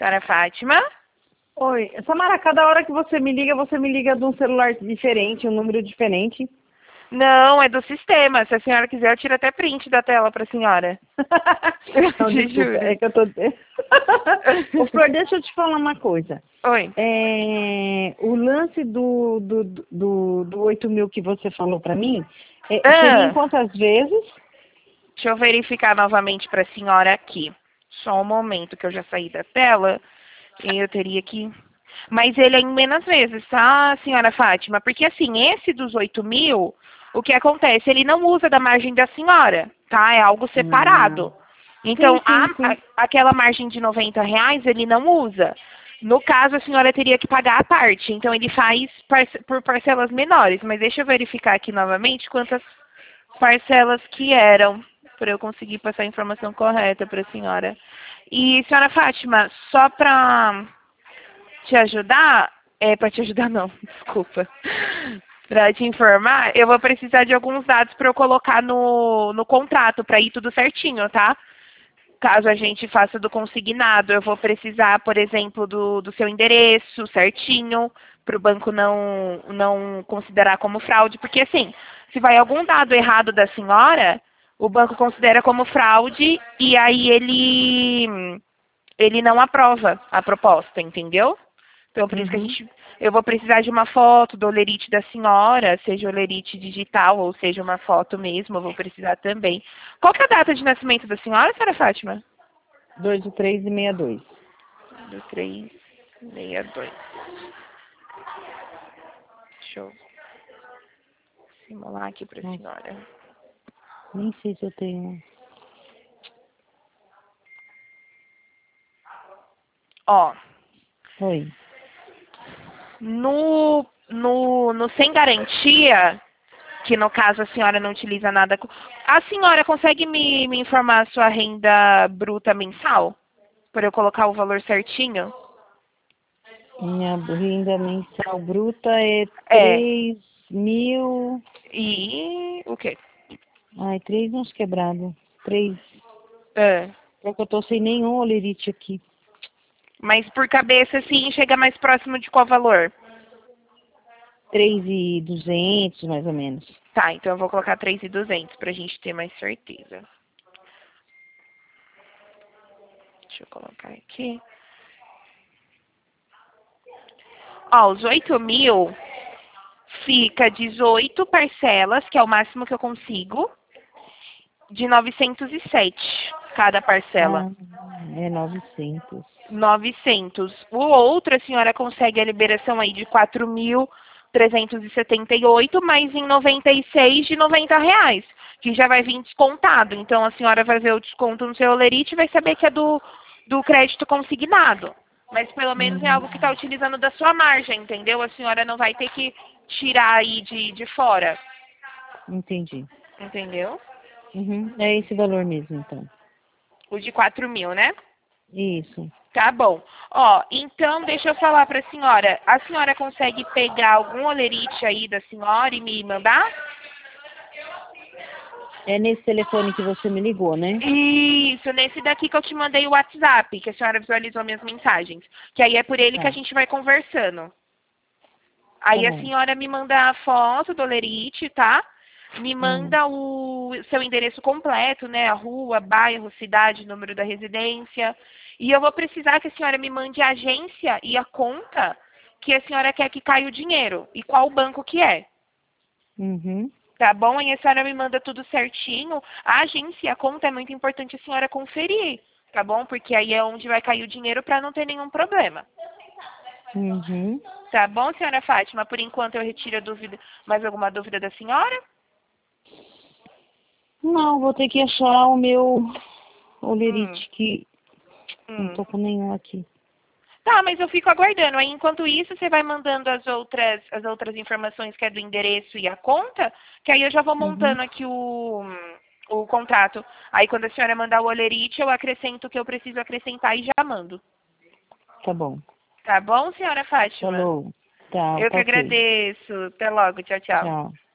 Senhora Fátima? Oi, Samara, cada hora que você me liga de um celular diferente, um número diferente. Não, é do sistema. Se a senhora quiser, eu tiro até print da tela para a senhora. Não, Te desculpa, juro. é que eu tô... Ô, Flor, deixa eu te falar uma coisa. Oi. O lance do 8 mil que você falou pra mim, seria em quantas vezes? Deixa eu verificar novamente para a senhora aqui. Só um momento que eu já saí da tela. E eu teria que... Mas ele é em menos vezes, tá, senhora Fátima? Porque, assim, esse dos 8 mil, o que acontece? Ele não usa da margem da senhora, tá? É algo separado. Então, Sim. aquela margem de R$ 90, ele não usa. No caso, a senhora teria que pagar a parte. Então, ele faz por parcelas menores. Mas deixa eu verificar aqui novamente quantas parcelas que eram, para eu conseguir passar a informação correta para a senhora. E, senhora Fátima, só para te ajudar, para te ajudar não, desculpa, para te informar, eu vou precisar de alguns dados para eu colocar no contrato, para ir tudo certinho, tá? Caso a gente faça do consignado, eu vou precisar, por exemplo, do seu endereço certinho, para o banco não considerar como fraude, porque assim, se vai algum dado errado da senhora, o banco considera como fraude e aí ele não aprova a proposta, entendeu? Então, por isso que eu vou precisar de uma foto do olerite da senhora, seja olerite digital ou seja uma foto mesmo, eu vou precisar também. Qual que é a data de nascimento da senhora Fátima? 2/3/62. 2362. Deixa eu simular aqui para a senhora. Nem sei se eu tenho. Ó, Oi. no sem garantia, que no caso a senhora não utiliza nada. A senhora consegue me informar a sua renda bruta mensal? Para eu colocar o valor certinho? Minha renda mensal bruta é É. 3.000. E o quê? Ai, 3 uns quebrados. 3. É. É que eu tô sem nenhum olerite aqui. Mas por cabeça, assim, chega mais próximo de qual valor? 3.200, mais ou menos. Tá, então eu vou colocar 3.200 pra gente ter mais certeza. Deixa eu colocar aqui. Ó, os 8 mil fica 18 parcelas, que é o máximo que eu consigo, de 907 cada parcela. É 900. 900. O outro, a senhora consegue a liberação aí de 4.378, mais em 96 de R$ 90, que já vai vir descontado. Então, a senhora vai ver o desconto no seu olerite e vai saber que é do crédito consignado. Mas, pelo menos, é algo que está utilizando da sua margem, entendeu? A senhora não vai ter que tirar aí de fora. Entendi. Entendeu? É esse valor mesmo, então. O de 4 mil, né? Isso. Tá bom. Ó, então deixa eu falar pra senhora. A senhora consegue pegar algum olerite aí da senhora e me mandar? É nesse telefone que você me ligou, né? Isso, nesse daqui que eu te mandei o WhatsApp, que a senhora visualizou minhas mensagens. Que aí é por ele que a gente vai conversando. Aí a bom. senhora me manda a foto do olerite, tá? Me manda o seu endereço completo, né? A rua, bairro, cidade, número da residência. E eu vou precisar que a senhora me mande a agência e a conta que a senhora quer que caia o dinheiro. E qual banco que é. Tá bom? Aí a senhora me manda tudo certinho. A agência e a conta é muito importante a senhora conferir. Tá bom? Porque aí é onde vai cair o dinheiro para não ter nenhum problema. Tá bom, senhora Fátima? Por enquanto eu retiro a dúvida. Mais alguma dúvida da senhora? Não, vou ter que achar o meu olerite que não tô com nenhum aqui. Tá, mas eu fico aguardando. Aí, enquanto isso, você vai mandando as outras informações que é do endereço e a conta, que aí eu já vou montando aqui o contrato. Aí, quando a senhora mandar o olerite, eu acrescento o que eu preciso acrescentar e já mando. Tá bom. Tá bom, senhora Fátima? Falou. Tá, Eu que ok. agradeço. Até logo. Tchau, tchau. Tchau.